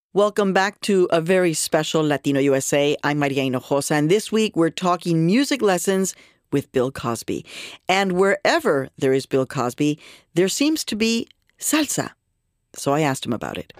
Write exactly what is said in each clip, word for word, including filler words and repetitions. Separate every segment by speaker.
Speaker 1: Welcome back to a very special Latino U S A. I'm Maria Hinojosa, and this week we're talking music lessons with Bill Cosby. And wherever there is Bill Cosby, there seems to be salsa. So I asked him about it.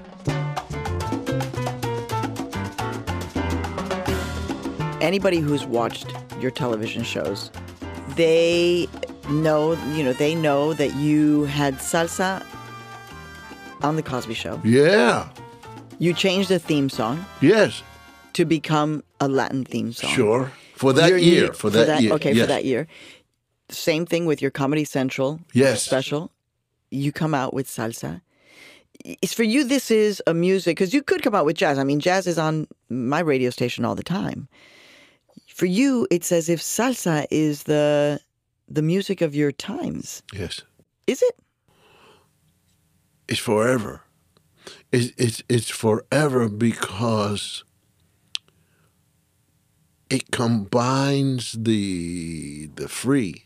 Speaker 1: Anybody who's watched your television shows, they know, you know, they know that you had salsa on The Cosby Show.
Speaker 2: Yeah.
Speaker 1: You changed the theme song.
Speaker 2: Yes.
Speaker 1: To become a Latin theme song.
Speaker 2: Sure. For that
Speaker 1: You're,
Speaker 2: year.
Speaker 1: you,
Speaker 2: for that, that year.
Speaker 1: Okay,
Speaker 2: yes.
Speaker 1: for that year. Same thing with your Comedy Central
Speaker 2: yes.
Speaker 1: special. You come out with salsa. It's for you, this is a music, because you could come out with jazz. I mean, jazz is on my radio station all the time. For you, it's as if salsa is the the music of your times.
Speaker 2: Yes.
Speaker 1: Is it?
Speaker 2: It's forever. It's, it's, it's forever because it combines the the free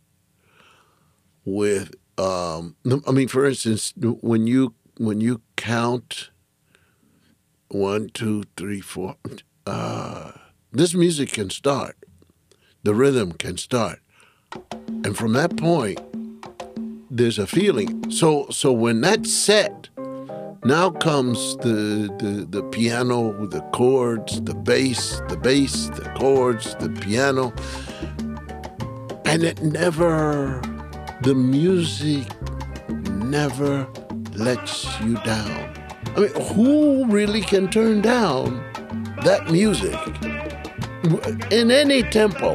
Speaker 2: with, um, I mean, for instance, when you when you count one, two, three, four, uh, this music can start. The rhythm can start. And from that point, there's a feeling. So so when that's set, now comes the, the the piano, the chords, the bass, the bass, the chords, the piano. And it never, the music never lets you down. I mean, who really can turn down that music in any tempo?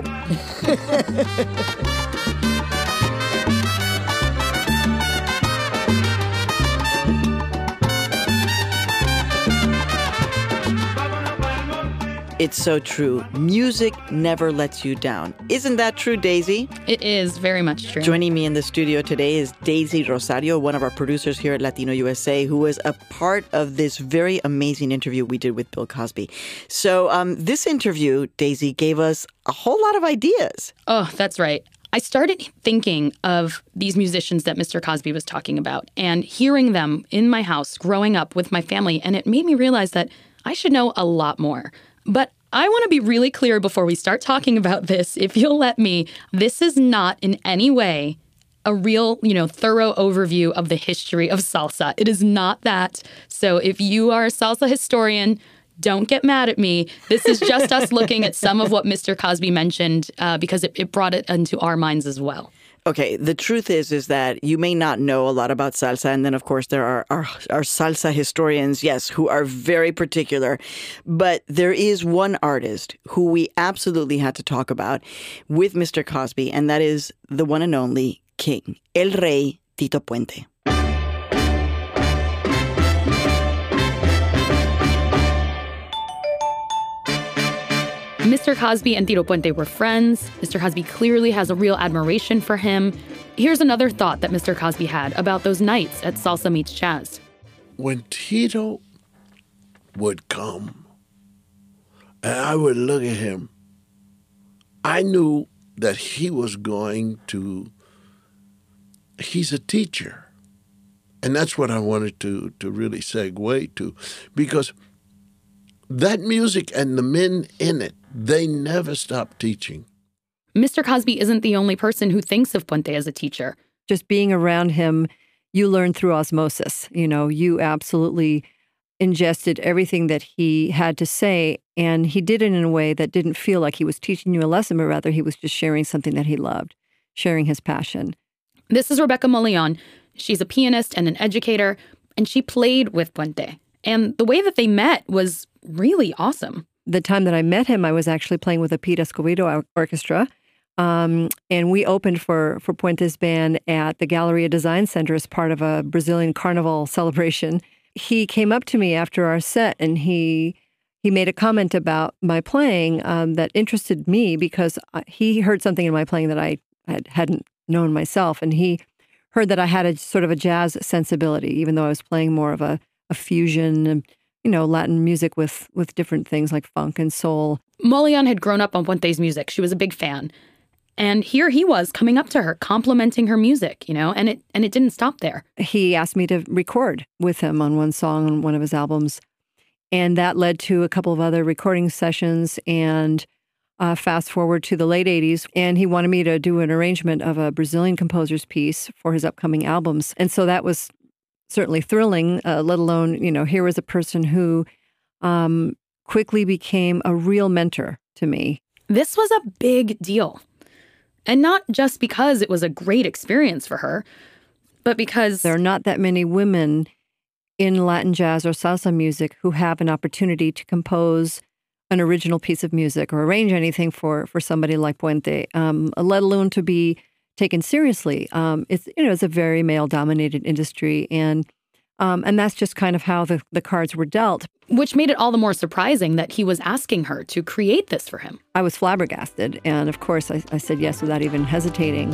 Speaker 1: It's so true. Music never lets you down. Isn't that true, Daisy?
Speaker 3: It is very much true.
Speaker 1: Joining me in the studio today is Daisy Rosario, one of our producers here at Latino U S A, who was a part of this very amazing interview we did with Bill Cosby. So um, this interview, Daisy, gave us a whole lot of ideas.
Speaker 3: Oh, that's right. I started thinking of these musicians that Mister Cosby was talking about and hearing them in my house growing up with my family, and it made me realize that I should know a lot more. But I want to be really clear before we start talking about this, if you'll let me, this is not in any way a real, you know, thorough overview of the history of salsa. It is not that. So if you are a salsa historian, don't get mad at me. This is just us looking at some of what Mister Cosby mentioned uh, because it, it brought it into our minds as well.
Speaker 1: Okay, the truth is is that you may not know a lot about salsa, and then, of course, there are our, our salsa historians, yes, who are very particular. But there is one artist who we absolutely had to talk about with Mister Cosby, and that is the one and only King, El Rey Tito Puente.
Speaker 3: Mister Cosby and Tito Puente were friends. Mister Cosby clearly has a real admiration for him. Here's another thought that Mister Cosby had about those nights at Salsa Meets Jazz.
Speaker 2: When Tito would come and I would look at him, I knew that he was going to, he's a teacher. And that's what I wanted to, to really segue to, because that music and the men in it, they never stop teaching.
Speaker 3: Mister Cosby isn't the only person who thinks of Puente as a teacher.
Speaker 4: Just being around him, you learn through osmosis. You know, you absolutely ingested everything that he had to say, and he did it in a way that didn't feel like he was teaching you a lesson, but rather he was just sharing something that he loved, sharing his passion.
Speaker 3: This is Rebecca Moleon. She's a pianist and an educator, and she played with Puente. And the way that they met was really awesome.
Speaker 4: The time that I met him, I was actually playing with the Pete Escovedo Orchestra, um, and we opened for, for Puente's band at the Galleria Design Center as part of a Brazilian carnival celebration. He came up to me after our set, and he he made a comment about my playing um, that interested me because he heard something in my playing that I had, hadn't known myself, and he heard that I had a sort of a jazz sensibility, even though I was playing more of a, a fusion, you know, Latin music with with different things like funk and soul.
Speaker 3: Moleon had grown up on Puente's music. She was a big fan. And here he was coming up to her, complimenting her music, you know, and it and it didn't stop there.
Speaker 4: He asked me to record with him on one song on one of his albums. And that led to a couple of other recording sessions, and uh, fast forward to the late eighties, and he wanted me to do an arrangement of a Brazilian composer's piece for his upcoming albums. And so that was certainly thrilling, uh, let alone, you know, here was a person who um, quickly became a real mentor to me.
Speaker 3: This was a big deal. And not just because it was a great experience for her, but because
Speaker 4: there are not that many women in Latin jazz or salsa music who have an opportunity to compose an original piece of music or arrange anything for for somebody like Puente, um, let alone to be taken seriously. Um, it's you know it's a very male-dominated industry, and um, and that's just kind of how the, the cards were dealt.
Speaker 3: Which made it all the more surprising that he was asking her to create this for him.
Speaker 4: I was flabbergasted, and of course I, I said yes without even hesitating.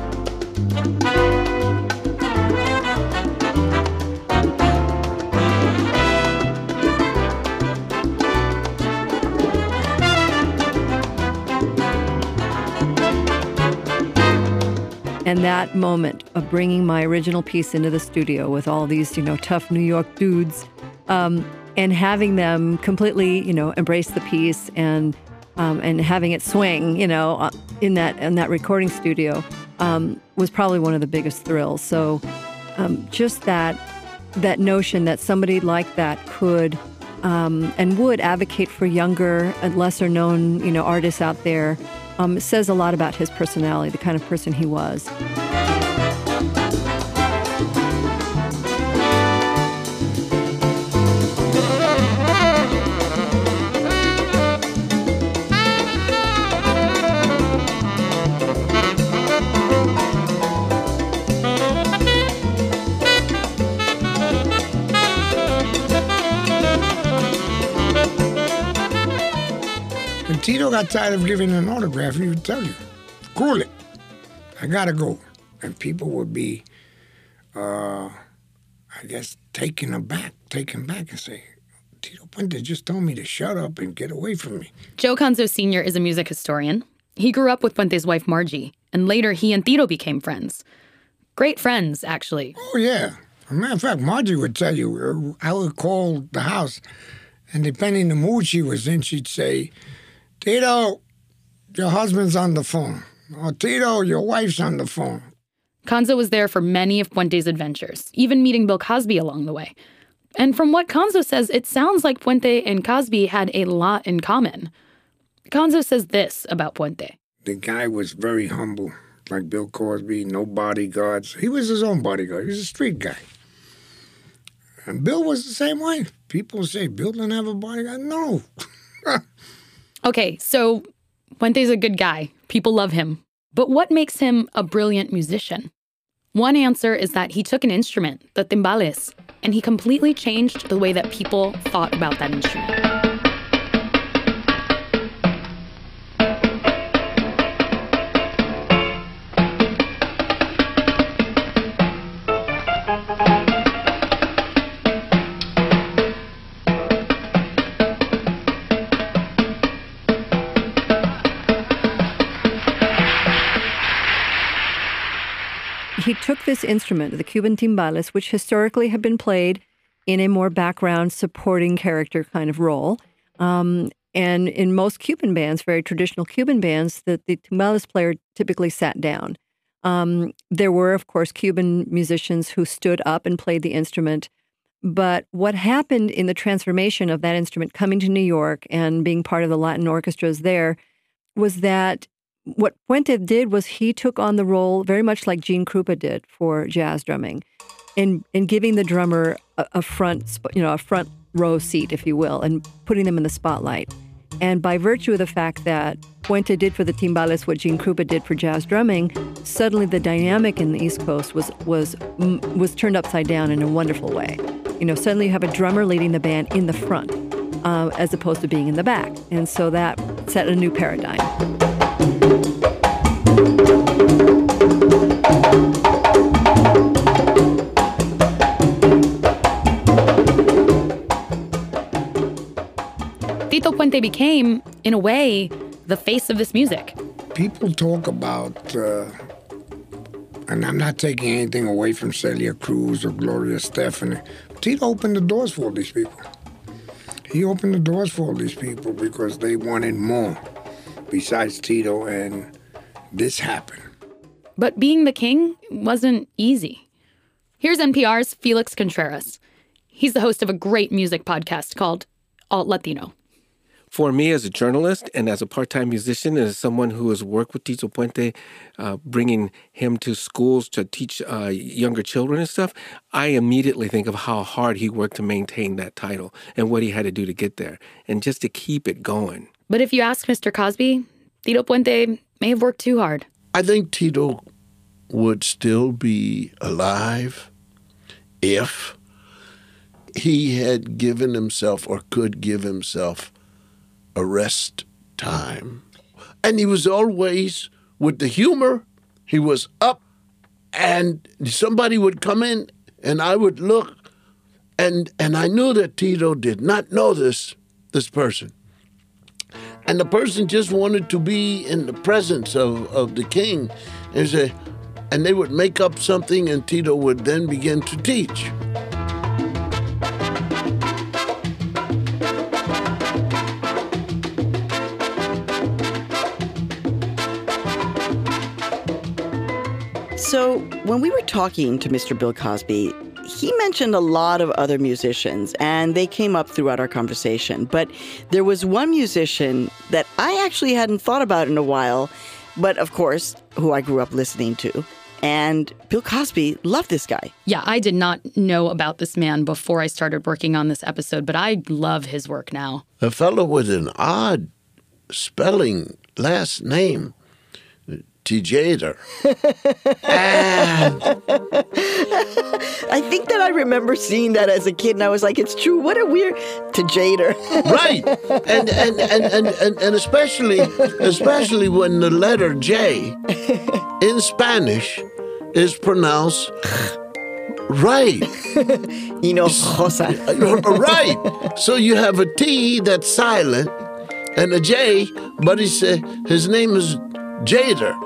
Speaker 4: And that moment of bringing my original piece into the studio with all these, you know, tough New York dudes, um, and having them completely, you know, embrace the piece and um, and having it swing, you know, in that in that recording studio, um, was probably one of the biggest thrills. So, um, just that that notion that somebody like that could um, and would advocate for younger and lesser known, you know, artists out there. Um, it says a lot about his personality, the kind of person he was.
Speaker 5: When Tito got tired of giving an autograph, he would tell you, "Cool it, I gotta go." And people would be, uh, I guess, taken aback, taken back and say, "Tito Puente just told me to shut up and get away from me."
Speaker 3: Joe Conzo Senior is a music historian. He grew up with Puente's wife, Margie, and later he and Tito became friends. Great friends, actually.
Speaker 5: Oh, yeah. As a matter of fact, Margie would tell you, I would call the house, and depending on the mood she was in, she'd say, "Tito, your husband's on the phone." Or, "Tito, your wife's on the phone."
Speaker 3: Conzo was there for many of Puente's adventures, even meeting Bill Cosby along the way. And from what Conzo says, it sounds like Puente and Cosby had a lot in common. Conzo says this about Puente.
Speaker 5: The guy was very humble, like Bill Cosby, no bodyguards. He was his own bodyguard. He was a street guy. And Bill was the same way. People say, "Bill didn't have a bodyguard." No.
Speaker 3: Okay, so Puente's a good guy. People love him. But what makes him a brilliant musician? One answer is that he took an instrument, the timbales, and he completely changed the way that people thought about that instrument.
Speaker 4: He took this instrument, the Cuban timbales, which historically had been played in a more background supporting character kind of role. Um, and in most Cuban bands, very traditional Cuban bands, the, the timbales player typically sat down. Um, there were, of course, Cuban musicians who stood up and played the instrument. But what happened in the transformation of that instrument coming to New York and being part of the Latin orchestras there was that what Puente did was he took on the role very much like Gene Krupa did for jazz drumming, in in giving the drummer a, a front, you know, a front row seat, if you will, and putting them in the spotlight. And by virtue of the fact that Puente did for the timbales what Gene Krupa did for jazz drumming, suddenly the dynamic in the East Coast was was was turned upside down in a wonderful way. You know, suddenly you have a drummer leading the band in the front, uh, as opposed to being in the back, and so that set a new paradigm.
Speaker 3: Tito Puente became, in a way, the face of this music.
Speaker 5: People talk about, uh, and I'm not taking anything away from Celia Cruz or Gloria Estefan. Tito opened the doors for all these people. He opened the doors for all these people because they wanted more besides Tito, and this happened.
Speaker 3: But being the king wasn't easy. Here's N P R's Felix Contreras. He's the host of a great music podcast called Alt Latino.
Speaker 6: For me as a journalist and as a part-time musician and as someone who has worked with Tito Puente, uh, bringing him to schools to teach uh, younger children and stuff, I immediately think of how hard he worked to maintain that title and what he had to do to get there and just to keep it going.
Speaker 3: But if you ask Mister Cosby, Tito Puente may have worked too hard.
Speaker 2: I think Tito would still be alive if he had given himself or could give himself a rest time. And he was always with the humor. He was up, and somebody would come in, and I would look, and and I knew that Tito did not know this, this person. And the person just wanted to be in the presence of, of the king. And, say, and they would make up something, and Tito would then begin to teach.
Speaker 1: So when we were talking to Mister Bill Cosby, he mentioned a lot of other musicians, and they came up throughout our conversation. But there was one musician that I actually hadn't thought about in a while, but of course, who I grew up listening to. And Bill Cosby loved this guy.
Speaker 3: Yeah, I did not know about this man before I started working on this episode, but I love his work now.
Speaker 2: A fellow with an odd spelling last name, Tejada. And
Speaker 1: I think that I remember seeing that as a kid, and I was like, it's true. What a weird Tejada.
Speaker 2: Right. And and, and, and, and and especially especially when the letter J in Spanish is pronounced right.
Speaker 1: You know, Rosa.
Speaker 2: Right. So you have a T that's silent and a J, but he said his name is Jader.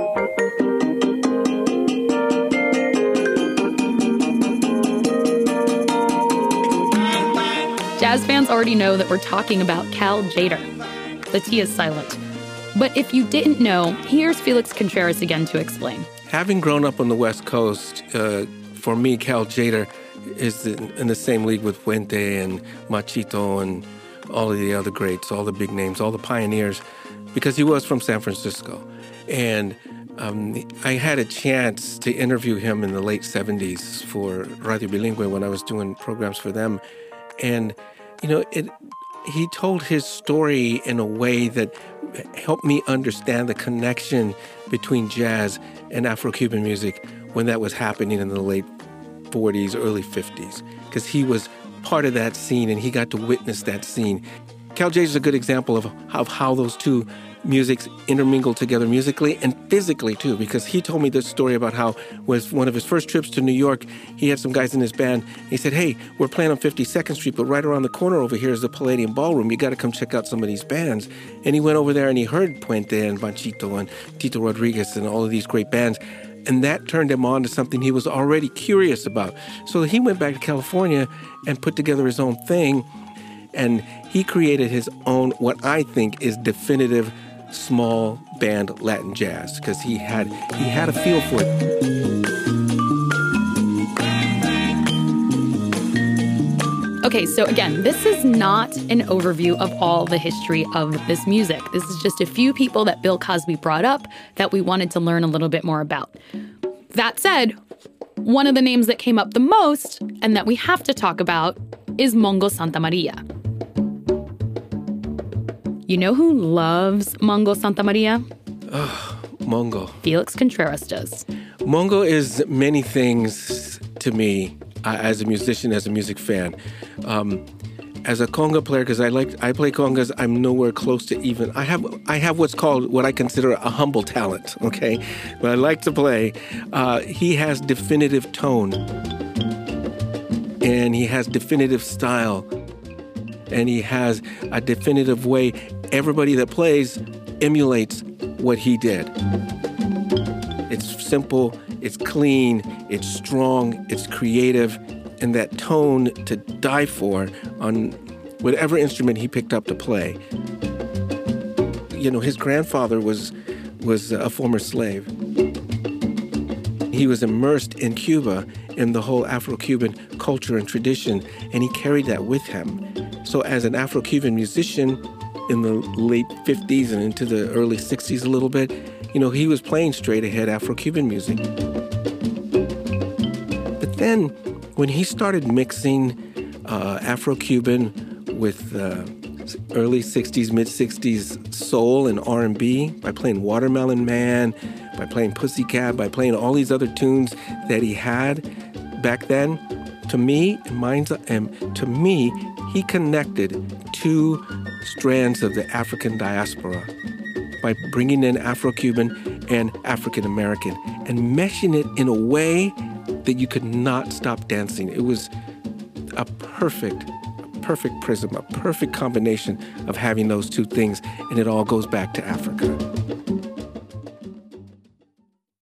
Speaker 3: Jazz fans already know that we're talking about Cal Tjader. The T is silent. But if you didn't know, here's Felix Contreras again to explain.
Speaker 6: Having grown up on the West Coast, uh, for me, Cal Tjader is in the same league with Puente and Machito and all of the other greats, all the big names, all the pioneers, because he was from San Francisco. And um, I had a chance to interview him in the late seventies for Radio Bilingüe when I was doing programs for them. And, you know, it, he told his story in a way that helped me understand the connection between jazz and Afro-Cuban music when that was happening in the late forties, early fifties, because he was part of that scene and he got to witness that scene. Cal Tjader is a good example of, of how those two musics intermingle together musically and physically too, because he told me this story about how was one of his first trips to New York, he had some guys in his band. He said, hey, we're playing on fifty-second Street, but right around the corner over here is the Palladium Ballroom. You got to come check out some of these bands. And he went over there and he heard Puente and Panchito and Tito Rodriguez and all of these great bands. And that turned him on to something he was already curious about. So he went back to California and put together his own thing. And he created his own, what I think is definitive small band Latin jazz, because he had he had a feel for it.
Speaker 3: Okay, so again, this is not an overview of all the history of this music. This is just a few people that Bill Cosby brought up that we wanted to learn a little bit more about. That said, one of the names that came up the most and that we have to talk about is Mongo Santamaria. You know who loves Mongo Santamaria?
Speaker 6: Oh, Mongo.
Speaker 3: Felix Contreras does.
Speaker 6: Mongo is many things to me uh, as a musician, as a music fan. Um, as a conga player, because I like I play congas, I'm nowhere close to even. I have I have what's called what I consider a humble talent. Okay, but I like to play. Uh, he has definitive tone, and he has definitive style, and he has a definitive way. Everybody that plays emulates what he did. It's simple, it's clean, it's strong, it's creative, and that tone to die for on whatever instrument he picked up to play. You know, his grandfather was was a former slave. He was immersed in Cuba, in the whole Afro-Cuban culture and tradition, and he carried that with him. So as an Afro-Cuban musician in the late fifties and into the early sixties a little bit, you know, he was playing straight ahead Afro-Cuban music. But then when he started mixing uh, Afro-Cuban with uh, early sixties, mid-sixties soul and R and B by playing Watermelon Man, by playing Pussycat, by playing all these other tunes that he had back then, to me, in mind's, and to me, he connected two strands of the African diaspora by bringing in Afro-Cuban and African-American and meshing it in a way that you could not stop dancing. It was a perfect, a perfect prism, a perfect combination of having those two things, and it all goes back to Africa.